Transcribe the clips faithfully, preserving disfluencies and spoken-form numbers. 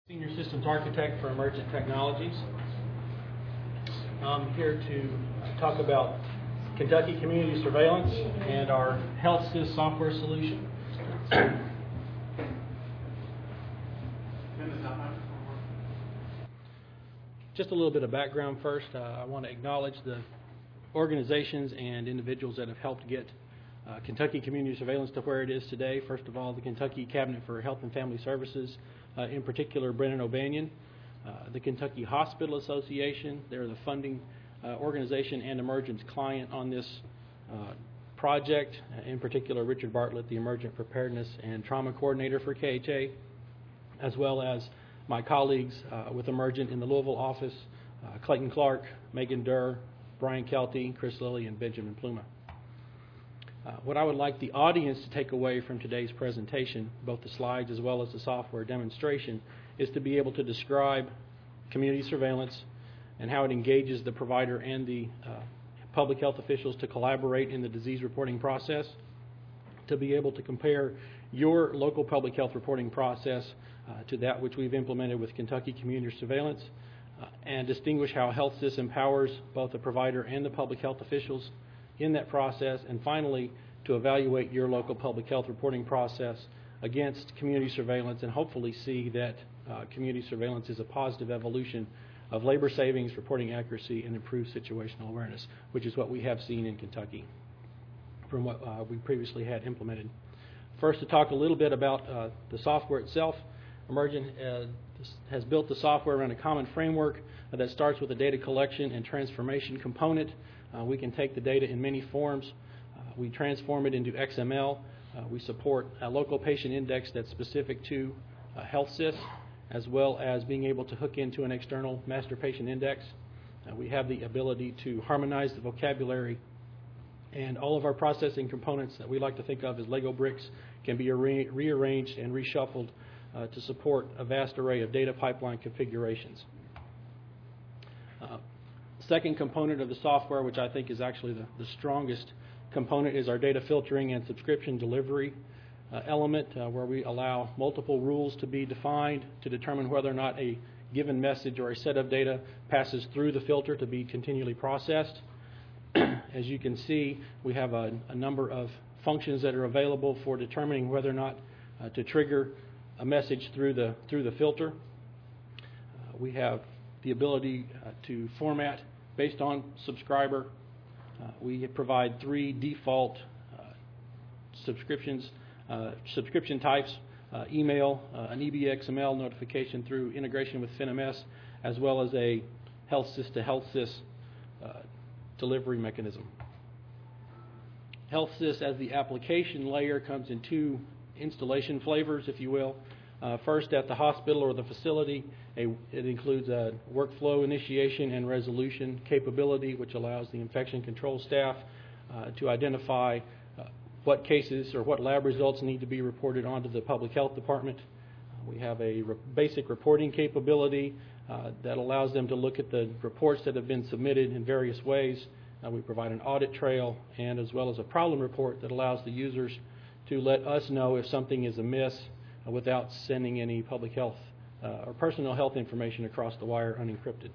Senior Systems Architect for Emergent Technologies. I'm here to talk about Kentucky Community Surveillance and our HealthSys software solution. Just a little bit of background first. Uh, I want to acknowledge the organizations and individuals that have helped get uh, Kentucky Community Surveillance to where it is today. First of all, the Kentucky Cabinet for Health and Family Services, uh, in particular Brennan O'Banion, uh, the Kentucky Hospital Association. They're the funding uh, organization and Emergent's client on this uh, project, uh, in particular Richard Bartlett, the Emergent Preparedness and Trauma Coordinator for K H A, as well as my colleagues uh, with Emergent in the Louisville office, uh, Clayton Clark, Megan Durr, Brian Kelty, Chris Lilly, and Benjamin Pluma. Uh, what I would like the audience to take away from today's presentation, both the slides as well as the software demonstration, is to be able to describe community surveillance and how it engages the provider and the uh, public health officials to collaborate in the disease reporting process, to be able to compare your local public health reporting process uh, to that which we've implemented with Kentucky Community Surveillance, uh, and distinguish how HealthSys empowers both the provider and the public health officials in that process, and finally, to evaluate your local public health reporting process against community surveillance and hopefully see that uh, community surveillance is a positive evolution of labor savings, reporting accuracy, and improved situational awareness, which is what we have seen in Kentucky from what uh, we previously had implemented. First, to talk a little bit about uh, the software itself. Emergent uh, has built the software around a common framework uh, that starts with a data collection and transformation component. Uh, we can take the data in many forms. Uh, we transform it into X M L. Uh, we support a local patient index that's specific to uh, HealthSys, as well as being able to hook into an external master patient index. Uh, we have the ability to harmonize the vocabulary, and all of our processing components that we like to think of as Lego bricks can be re- rearranged and reshuffled uh, to support a vast array of data pipeline configurations. Uh, Second component of the software, which I think is actually the, the strongest component, is our data filtering and subscription delivery uh, element, uh, where we allow multiple rules to be defined to determine whether or not a given message or a set of data passes through the filter to be continually processed. As you can see, we have a, a number of functions that are available for determining whether or not uh, to trigger a message through the through the filter. Uh, we have the ability uh, to format based on subscriber. Uh, we provide three default uh, subscriptions, uh, subscription types, uh, email, uh, an E B X M L notification through integration with FinMS, as well as a HealthSys to HealthSys uh, delivery mechanism. HealthSys as the application layer comes in two installation flavors, if you will. Uh, first, at the hospital or the facility, a, it includes a workflow initiation and resolution capability, which allows the infection control staff uh, to identify uh, what cases or what lab results need to be reported onto the public health department. Uh, we have a re- basic reporting capability uh, that allows them to look at the reports that have been submitted in various ways. Uh, we provide an audit trail and as well as a problem report that allows the users to let us know if something is amiss uh, without sending any public health uh, or personal health information across the wire unencrypted.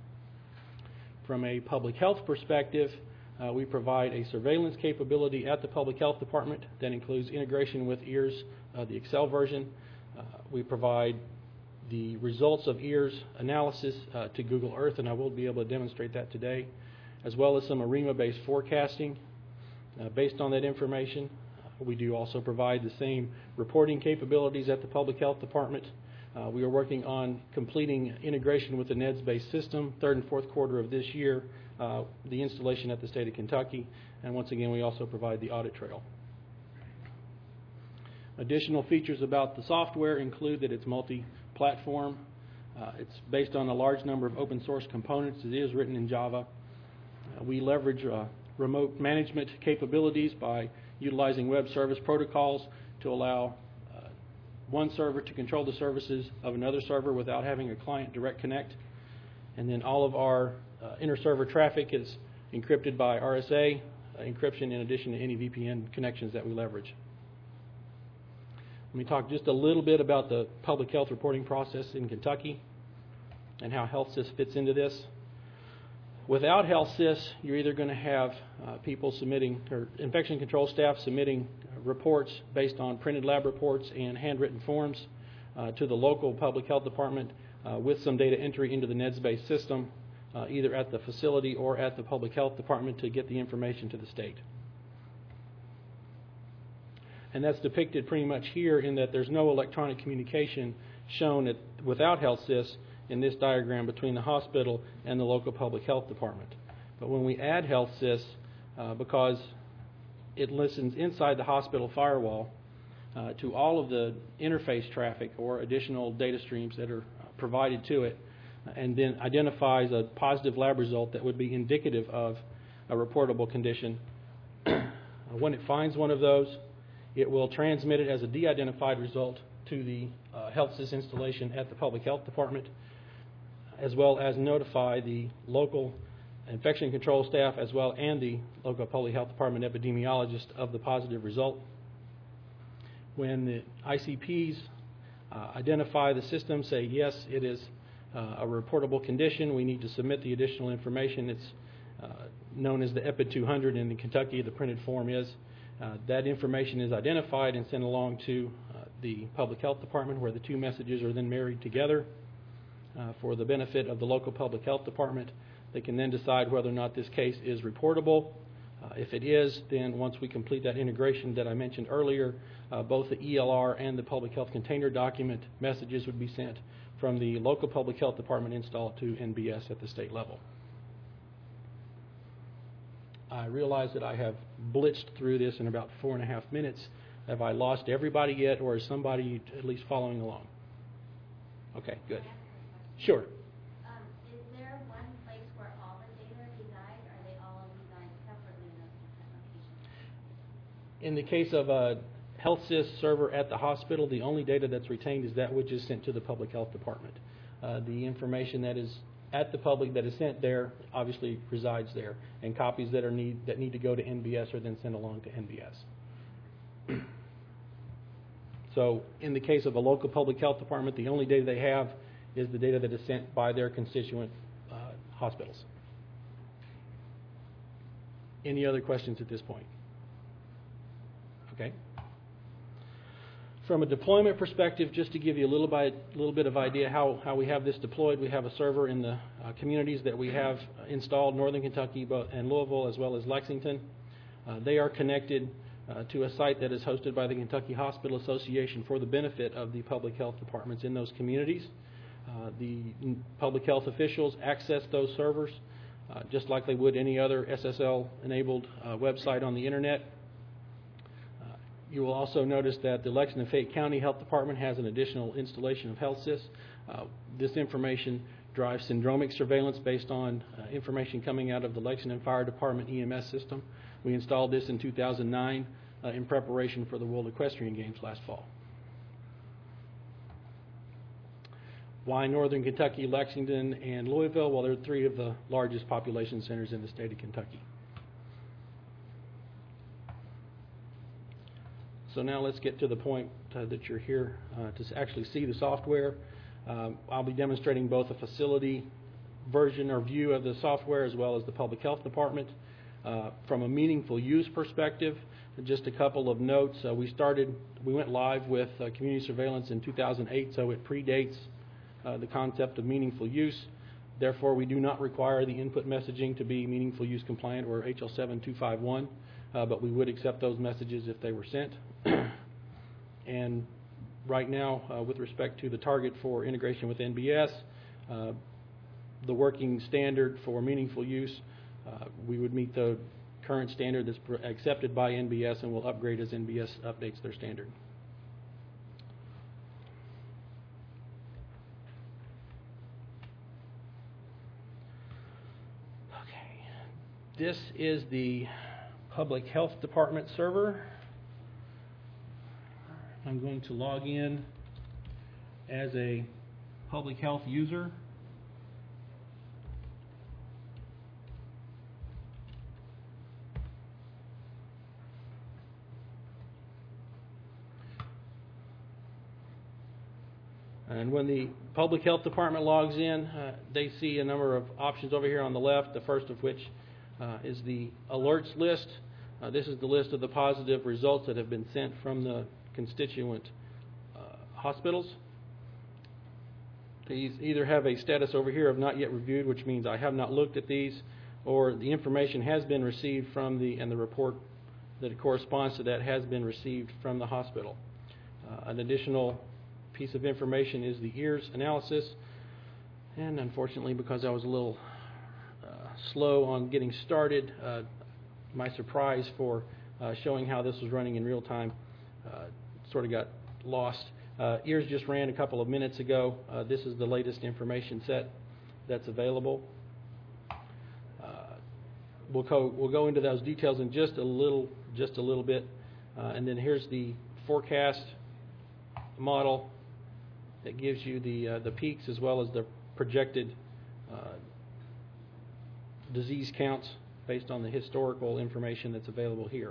From a public health perspective, uh, we provide a surveillance capability at the public health department that includes integration with E A R S, uh, the Excel version. Uh, we provide the results of E A R S analysis uh, to Google Earth, and I will be able to demonstrate that today, as well as some ARIMA-based forecasting uh, based on that information. We do also provide the same reporting capabilities at the Public Health Department. Uh, we are working on completing integration with the N E D S-based system, third and fourth quarter of this year, uh, the installation at the state of Kentucky, and once again we also provide the audit trail. Additional features about the software include that it's multi-platform. Uh, it's based on a large number of open source components. It is written in Java. Uh, we leverage uh, remote management capabilities by utilizing web service protocols to allow uh, one server to control the services of another server without having a client direct connect. And then all of our uh, inter-server traffic is encrypted by R S A uh, encryption in addition to any V P N connections that we leverage. Let me talk just a little bit about the public health reporting process in Kentucky and how HealthSys fits into this. Without HealthSys, you're either going to have uh, people submitting, or infection control staff submitting uh, reports based on printed lab reports and handwritten forms uh, to the local public health department uh, with some data entry into the N E D S-based system, uh, either at the facility or at the public health department to get the information to the state. And that's depicted pretty much here in that there's no electronic communication shown at, without HealthSys in this diagram between the hospital and the local public health department. But when we add HealthSys, uh, because it listens inside the hospital firewall uh, to all of the interface traffic or additional data streams that are uh, provided to it, and then identifies a positive lab result that would be indicative of a reportable condition. When it finds one of those, it will transmit it as a de-identified result to the uh, HealthSys installation at the public health department, as well as notify the local infection control staff as well and the local public health department epidemiologist of the positive result. When the I C Ps uh, identify the system, say yes, it is uh, a reportable condition, we need to submit the additional information. It's uh, known as the E P I D two hundred in Kentucky, the printed form is. Uh, that information is identified and sent along to uh, the public health department, where the two messages are then married together uh, for the benefit of the local public health department. They can then decide whether or not this case is reportable. Uh, if it is, then once we complete that integration that I mentioned earlier, uh, both the E L R and the public health container document messages would be sent from the local public health department installed to N B S at the state level. I realize that I have blitzed through this in about four and a half minutes. Have I lost everybody yet, or is somebody at least following along? Okay, good. Sure. Um, is there one place where all the data reside, or are they all reside separately in those different locations? In the case of a HealthSys server at the hospital, the only data that's retained is that which is sent to the public health department. Uh, the information that is at the public that is sent there obviously resides there, and copies that are need that need to go to N B S are then sent along to N B S. So in the case of a local public health department, the only data they have is the data that is sent by their constituent uh, hospitals. Any other questions at this point? Okay. From a deployment perspective, just to give you a little bit, little bit of idea how, how we have this deployed, we have a server in the uh, communities that we have installed, Northern Kentucky and Louisville, as well as Lexington. Uh, they are connected uh, to a site that is hosted by the Kentucky Hospital Association for the benefit of the public health departments in those communities. Uh, the public health officials access those servers uh, just like they would any other S S L-enabled uh, website on the internet. You will also notice that the Lexington and Fayette County Health Department has an additional installation of HealthSys. Uh, this information drives syndromic surveillance based on uh, information coming out of the Lexington Fire Department E M S system. We installed this in two thousand nine uh, in preparation for the World Equestrian Games last fall. Why Northern Kentucky, Lexington, and Louisville? Well, they're three of the largest population centers in the state of Kentucky. So now let's get to the point uh, that you're here uh, to actually see the software. Um, I'll be demonstrating both a facility version or view of the software as well as the public health department. Uh, from a meaningful use perspective, just a couple of notes. Uh, we started, we went live with uh, community surveillance in two thousand eight, so it predates uh, the concept of meaningful use. Therefore, we do not require the input messaging to be meaningful use compliant or H L seven two five one. Uh, but we would accept those messages if they were sent. And right now, uh, with respect to the target for integration with N B S, uh, the working standard for meaningful use, uh, we would meet the current standard that's accepted by N B S and will upgrade as N B S updates their standard. Okay, this is the Public Health Department server. I'm going to log in as a public health user. And when the Public Health Department logs in, uh, they see a number of options over here on the left, the first of which uh, is the alerts list. Uh, this is the list of the positive results that have been sent from the constituent uh, hospitals. These either have a status over here of not yet reviewed, which means I have not looked at these, or the information has been received from the, and the report that corresponds to that has been received from the hospital. Uh, an additional piece of information is the E A R S analysis, and unfortunately, because I was a little uh, slow on getting started, uh, my surprise for uh, showing how this was running in real time uh, sort of got lost. Uh, E A R S just ran a couple of minutes ago. Uh, this is the latest information set that's available. Uh, we'll, go, we'll go into those details in just a little, just a little bit, uh, and then here's the forecast model that gives you the uh, the peaks as well as the projected uh, disease counts based on the historical information that's available here.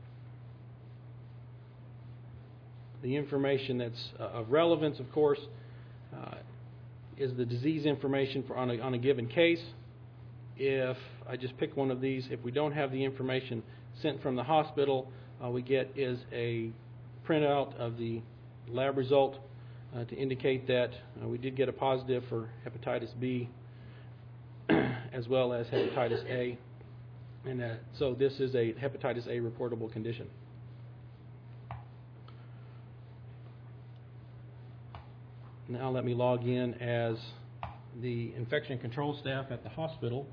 The information that's uh, of relevance, of course, uh, is the disease information for on a, on a given case. If I just pick one of these, if we don't have the information sent from the hospital, all we get is a printout of the lab result uh, to indicate that uh, we did get a positive for hepatitis B as well as hepatitis A. And uh, so this is a hepatitis A reportable condition. Now let me log in as the infection control staff at the hospital.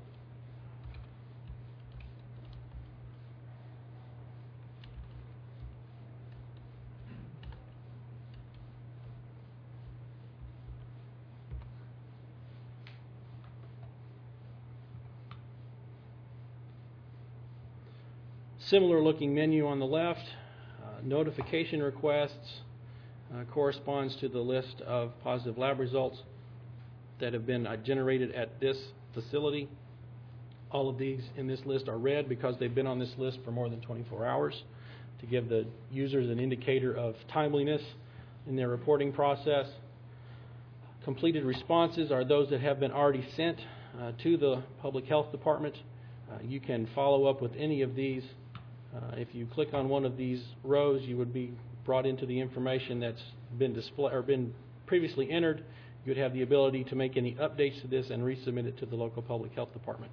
Similar looking menu on the left. Uh, notification requests uh, corresponds to the list of positive lab results that have been uh, generated at this facility. All of these in this list are red because they've been on this list for more than twenty-four hours to give the users an indicator of timeliness in their reporting process. Completed responses are those that have been already sent uh, to the Public Health Department. Uh, you can follow up with any of these. Uh, if you click on one of these rows, you would be brought into the information that's been displayed or been previously entered. You would have the ability to make any updates to this and resubmit it to the local Public Health Department.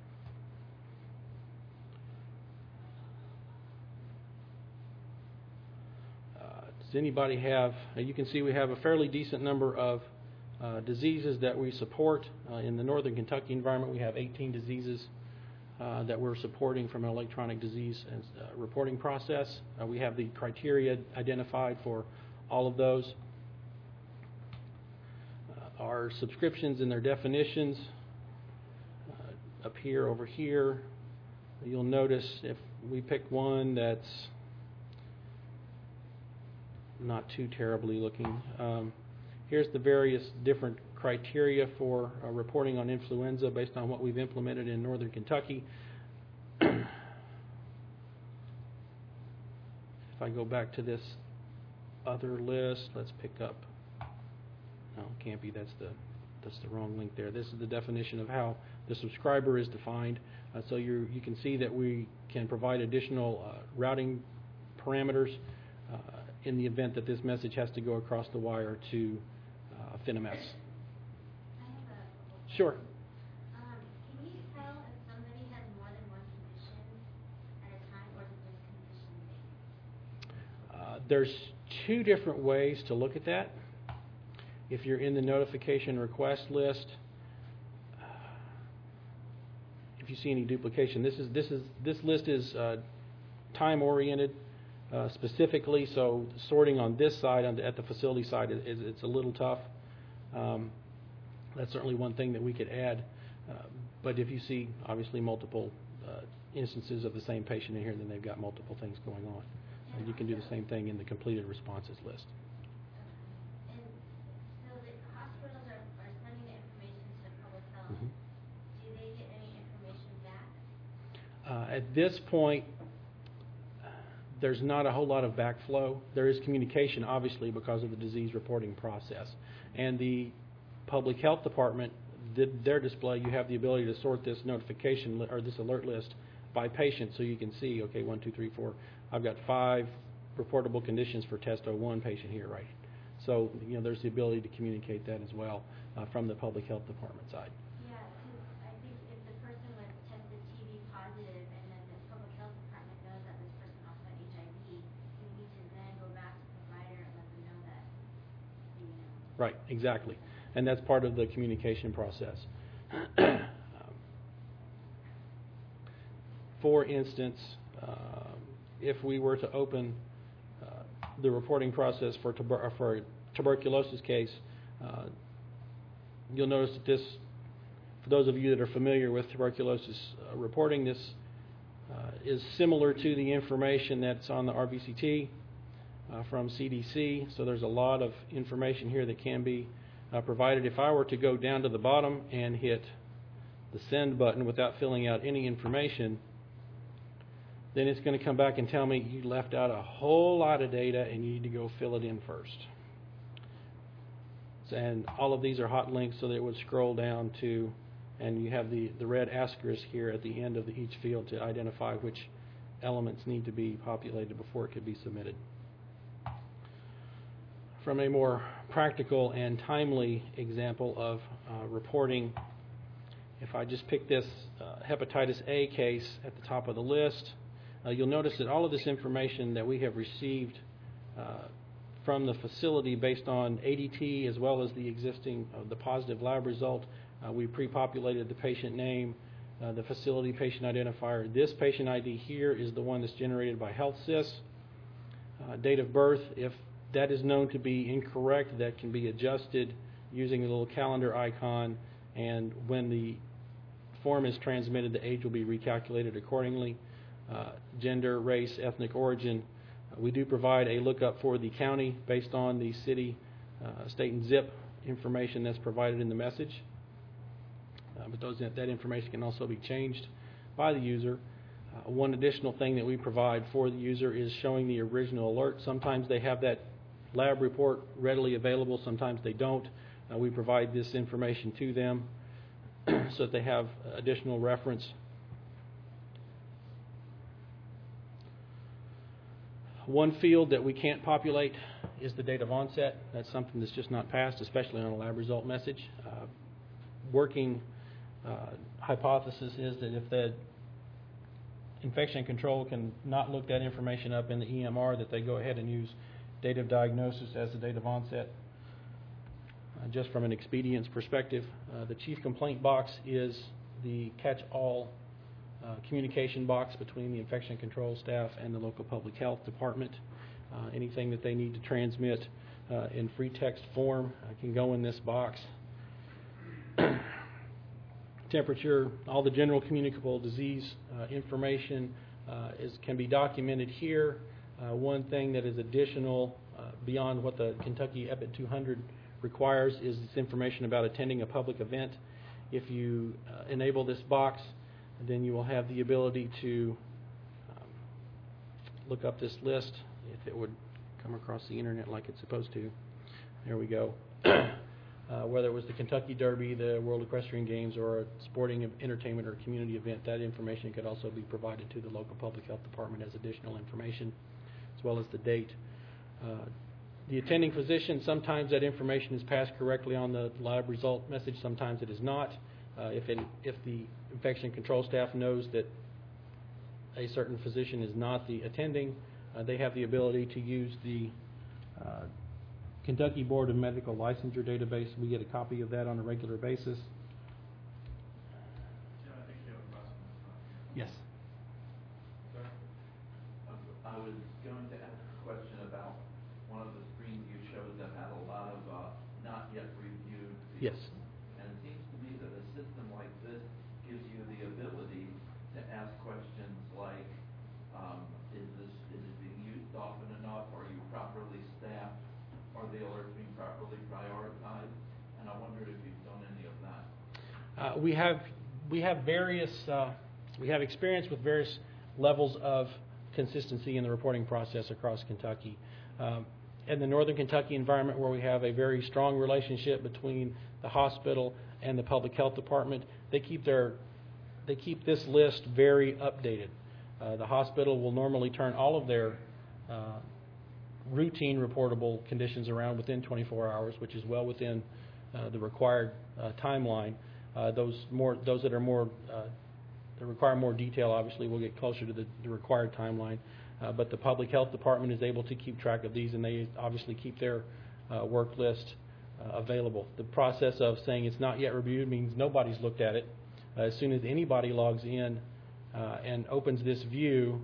Uh, does anybody have, uh, you can see we have a fairly decent number of uh, diseases that we support. Uh, in the Northern Kentucky environment, we have eighteen diseases Uh, that we're supporting from an electronic disease and, uh, reporting process. Uh, we have the criteria identified for all of those. Uh, our subscriptions and their definitions uh, up here, over here. You'll notice if we pick one that's not too terribly looking. Um, here's the various different criteria for uh, reporting on influenza based on what we've implemented in Northern Kentucky. If I go back to this other list, let's pick up. No, it can't be. That's the that's the wrong link there. This is the definition of how the subscriber is defined. Uh, so you you can see that we can provide additional uh, routing parameters uh, in the event that this message has to go across the wire to uh, FINMS. Sure. Um, can you tell if somebody has more than one condition at a time, or is it just condition based? Uh, there's two different ways to look at that. If you're in the notification request list, uh, if you see any duplication, this is this is this list is uh, time oriented uh, specifically. So sorting on this side, on the, at the facility side, is it's a little tough. Um, That's certainly one thing that we could add. Uh, but if you see, obviously, multiple uh, instances of the same patient in here, then they've got multiple things going on. And you can do the same thing in the completed responses list. And so the hospitals are, are sending the information to public health. Mm-hmm. Do they get any information back? Uh, at this point, there's not a whole lot of backflow. There is communication, obviously, because of the disease reporting process. And the Public Health Department did their display. You have the ability to sort this notification li- or this alert list by patient, so you can see, okay, one, two, three, four. I've got five reportable conditions for test oh one patient here, right? So, you know, there's the ability to communicate that as well uh, from the Public Health Department side. Yeah, because I think if the person was tested T B positive and then the public health department knows that this person also had H I V, we need to then go back to the provider and let them know that, you know. Right, exactly. And that's part of the communication process. For instance, uh, if we were to open uh, the reporting process for, tuber- for a tuberculosis case, uh, you'll notice that this, for those of you that are familiar with tuberculosis uh, reporting, this uh, is similar to the information that's on the R V C T uh, from C D C. So there's a lot of information here that can be uh, provided. If I were to go down to the bottom and hit the send button without filling out any information, then it's going to come back and tell me you left out a whole lot of data and you need to go fill it in first. And all of these are hot links, so that it would scroll down to, and you have the, the red asterisk here at the end of the, each field to identify which elements need to be populated before it could be submitted. From a more practical and timely example of uh, reporting, if I just pick this uh, hepatitis A case at the top of the list, uh, you'll notice that all of this information that we have received uh, from the facility based on A D T as well as the existing, uh, the positive lab result, uh, we pre-populated the patient name, uh, the facility patient identifier. This patient I D here is the one that's generated by HealthSys. Uh, date of birth, if that is known to be incorrect, that can be adjusted using the little calendar icon, and when the form is transmitted, the age will be recalculated accordingly. Uh, gender, race, ethnic origin. Uh, we do provide a lookup for the county based on the city, uh, state, and zip information that's provided in the message. Uh, but those, that information can also be changed by the user. Uh, one additional thing that we provide for the user is showing the original alert. Sometimes they have that lab report readily available, sometimes they don't. Uh, we provide this information to them so that they have additional reference. One field that we can't populate is the date of onset. That's something that's just not passed, especially on a lab result message. Uh, working uh, hypothesis is that if the infection control can not look that information up in the E M R, that they go ahead and use date of diagnosis as the date of onset. Uh, just from an expedience perspective, uh, the chief complaint box is the catch-all uh, communication box between the infection control staff and the local public health department. Uh, anything that they need to transmit uh, in free text form uh, can go in this box. Temperature, all the general communicable disease uh, information uh, is can be documented here. Uh, one thing that is additional uh, beyond what the Kentucky EPID two hundred requires is this information about attending a public event. If you uh, enable this box, then you will have the ability to um, look up this list if it would come across the internet like it's supposed to. There we go. Uh, whether it was the Kentucky Derby, the World Equestrian Games, or a sporting entertainment or community event, that information could also be provided to the local public health department as additional information, as well as the date. Uh, the attending physician, sometimes that information is passed correctly on the lab result message, sometimes it is not. Uh, if, it, if the infection control staff knows that a certain physician is not the attending, uh, they have the ability to use the uh, Kentucky Board of Medical Licensure database. We get a copy of that on a regular basis. Yeah, I think you have a question. Yes. Sir? I was going to ask a question about one of the screens you showed that had a lot of uh, not yet reviewed Yes. fields. And it seems to me that a system like this gives you the ability to ask questions like, um, is this is it being used often enough? Are you properly staffed? Are the alerts being properly prioritized? And I wondered if you've done any of that. Uh, we have we have various uh, we have experience with various levels of consistency in the reporting process across Kentucky. Um, in the Northern Kentucky environment, where we have a very strong relationship between the hospital and the public health department, they keep their they keep this list very updated. Uh, the hospital will normally turn all of their uh, routine reportable conditions around within twenty-four hours, which is well within uh, the required uh, timeline. Uh, those more those that are more uh, that require more detail, obviously, will get closer to the, the required timeline. Uh, but the public health department is able to keep track of these, and they obviously keep their uh, work list uh, available. The process of saying it's not yet reviewed means nobody's looked at it. Uh, as soon as anybody logs in uh, and opens this view,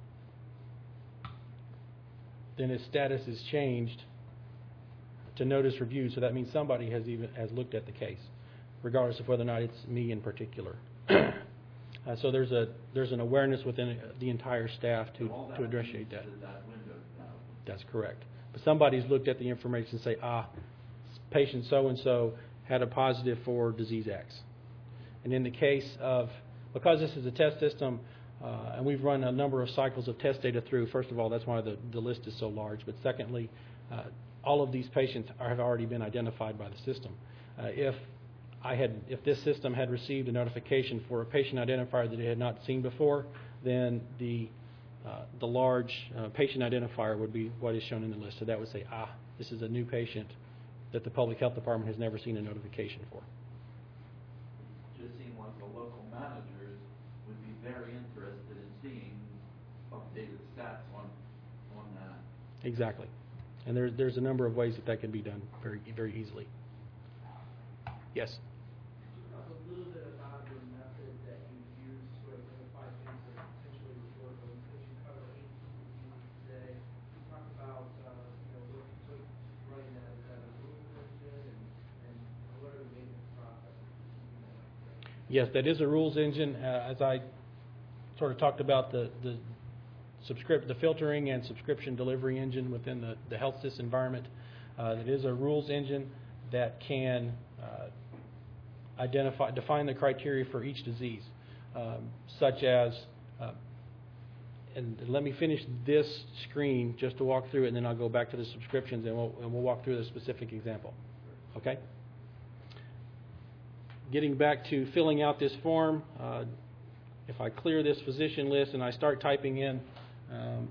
then its status is changed to notice reviewed. So that means somebody has even has looked at the case, regardless of whether or not it's me in particular. Uh, so there's a there's an awareness within the entire staff to, All that to address means that. is that window now. That's correct. But somebody's looked at the information and say, ah, patient so-and-so had a positive for disease X. And in the case of, because this is a test system, uh, and we've run a number of cycles of test data through, first of all, that's why the, the list is so large. But secondly, uh, all of these patients are, have already been identified by the system. Uh, if I had, if this system had received a notification for a patient identifier that it had not seen before, then the uh, the large uh, patient identifier would be what is shown in the list. So that would say, ah, this is a new patient that the public health department has never seen a notification for. Just seemed like the local managers would be very interested in seeing updated stats on on that. Exactly. And there's there's a number of ways that that can be done very very easily. Yes. Talk a little bit about your method that you use to identify things that are potentially reportable, because you cover eight reviews today. You talk about, uh, you know, what you took running that, is that a rules engine, and, and what are the maintenance processes? Yes, that is a rules engine. Uh, as I sort of talked about the the subscript the filtering and subscription delivery engine within the the health system environment, uh, it is a rules engine that can uh, identify, define the criteria for each disease, um, such as, uh, and let me finish this screen just to walk through it, and then I'll go back to the subscriptions, and we'll, and we'll walk through the specific example. Okay? Getting back to filling out this form, uh, if I clear this physician list and I start typing in um,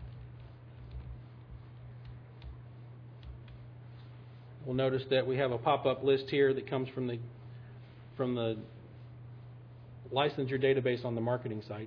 we'll notice that we have a pop-up list here that comes from the from the licensure database on the marketing site.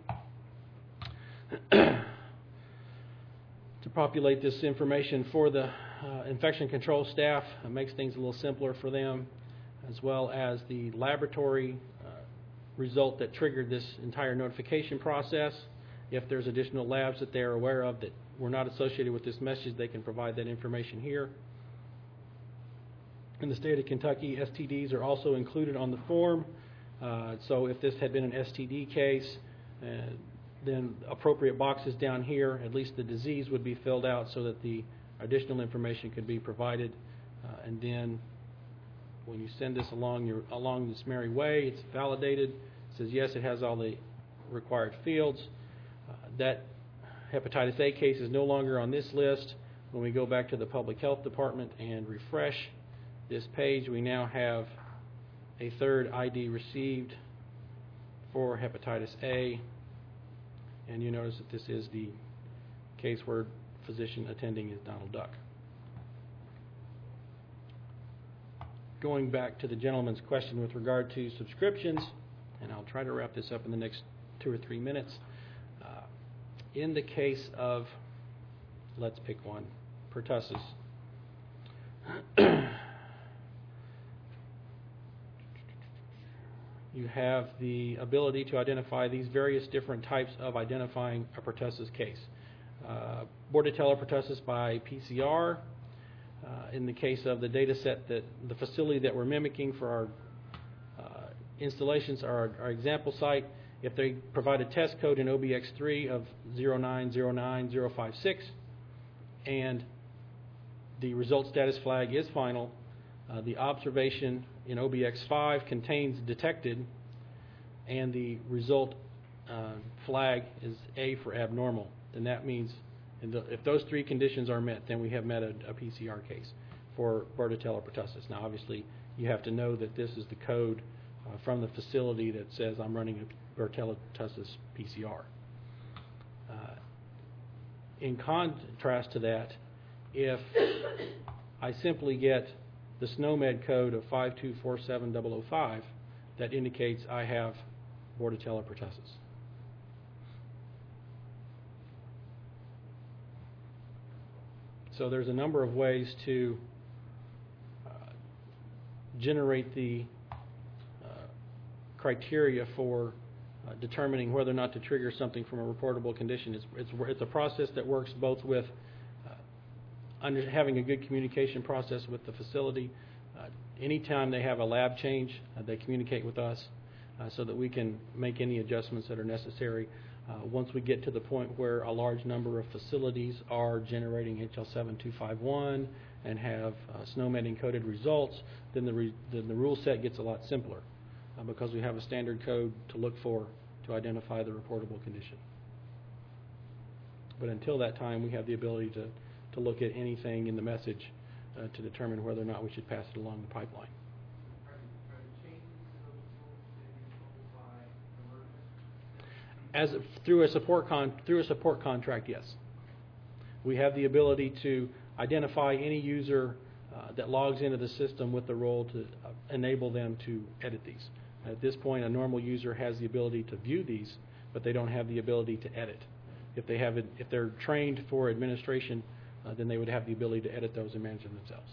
To populate this information for the uh, infection control staff, it makes things a little simpler for them, as well as the laboratory uh, result that triggered this entire notification process. If there's additional labs that they're aware of that were not associated with this message, they can provide that information here. In the state of Kentucky, S T Ds are also included on the form. Uh, so if this had been an S T D case, uh, then appropriate boxes down here, at least the disease would be filled out so that the additional information could be provided. Uh, and then when you send this along your along this merry way, it's validated. It says yes, it has all the required fields. Uh, that hepatitis A case is no longer on this list. When we go back to the public health department and refresh this page, we now have a third I D received for hepatitis A, and you notice that this is the case where physician attending is Donald Duck. Going back to the gentleman's question with regard to subscriptions, and I'll try to wrap this up in the next two or three minutes. Uh, in the case of, let's pick one, pertussis. You have the ability to identify these various different types of identifying a pertussis case. Uh, Bordetella pertussis by P C R. Uh, in the case of the data set that the facility that we're mimicking for our uh, installations, our, our example site, if they provide a test code in O B X three of zero nine zero nine zero five six and the result status flag is final, uh, the observation in O B X five contains detected, and the result uh, flag is A for abnormal, then that means And the, if those three conditions are met, then we have met a, a P C R case for Bordetella pertussis. Now, obviously, you have to know that this is the code uh, from the facility that says I'm running a Bordetella pertussis P C R. Uh, in contrast to that, if I simply get the SNOMED code of five two four seven zero zero five, that indicates I have Bordetella pertussis. So there's a number of ways to uh, generate the uh, criteria for uh, determining whether or not to trigger something from a reportable condition. It's, it's, it's a process that works both with uh, under having a good communication process with the facility. Uh, anytime they have a lab change, uh, they communicate with us uh, so that we can make any adjustments that are necessary. Uh, once we get to the point where a large number of facilities are generating H L seven two five one and have uh, SNOMED encoded results, then the, re then the rule set gets a lot simpler uh, because we have a standard code to look for to identify the reportable condition. But until that time, we have the ability to, to look at anything in the message uh, to determine whether or not we should pass it along the pipeline. Are the, are the changes to those rules being controlled by emergent? As through a support con through a support contract, yes, we have the ability to identify any user uh, that logs into the system with the role to uh, enable them to edit these. At this point, a normal user has the ability to view these, but they don't have the ability to edit. If they have it, if they're trained for administration, uh, then they would have the ability to edit those and manage them themselves.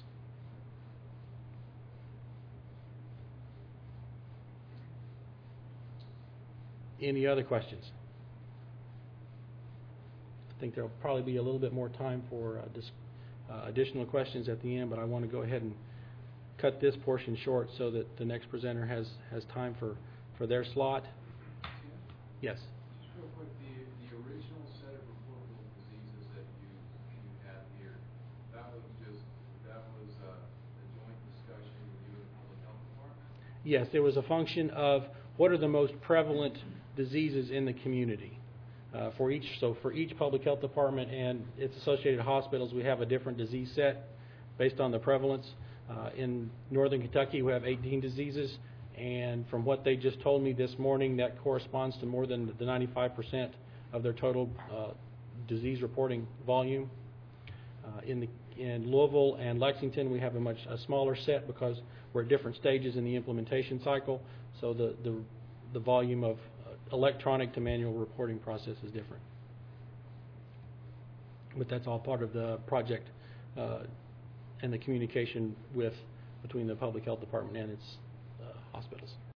Any other questions? I think there'll probably be a little bit more time for uh, dis uh, additional questions at the end, but I want to go ahead and cut this portion short so that the next presenter has, has time for, for their slot. Yes? Just real quick, the, the original set of reportable diseases that you, you had here, that was just, that was uh, a joint discussion with you and the Public Health Department? Yes, it was a function of what are the most prevalent diseases in the community. Uh, for each, so for each public health department and its associated hospitals, we have a different disease set based on the prevalence. Uh, in northern Kentucky, we have eighteen diseases, and from what they just told me this morning, that corresponds to more than the ninety-five percent of their total uh, disease reporting volume. Uh, in, the, in Louisville and Lexington, we have a much a smaller set because we're at different stages in the implementation cycle, so the, the, the volume of electronic to manual reporting process is different. But that's all part of the project uh, and the communication with between the public health department and its uh, hospitals.